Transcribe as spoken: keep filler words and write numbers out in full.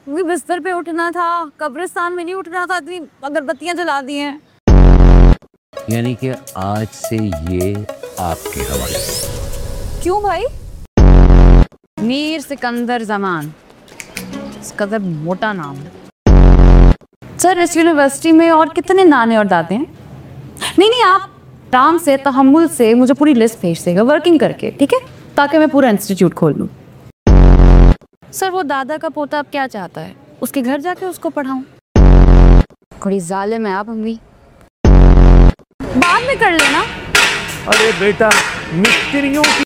भी बिस्तर पे उठना था, कब्रिस्तान में नहीं उठना था, इतनी अगरबत्तियां जला दी हैं। यानी कि आज से ये आपके हवाले। क्यों भाई? मीर सिकंदर जमान, सिकंदर मोटा नाम है। सर इस यूनिवर्सिटी में और कितने नाने और दादे हैं? नहीं नहीं, आप आराम से तहम्मुल से मुझे पूरी लिस्ट भेज देगा वर्किंग करके, ठीक है, ताकि मैं पूरा इंस्टीट्यूट खोल लूँ। सर वो दादा का पोता अब क्या चाहता है, उसके घर जाके उसको पढ़ाऊं? थोड़ी जालिम है आप अम्मी। बाद में कर लेना। अरे बेटा, मिस्त्रियों की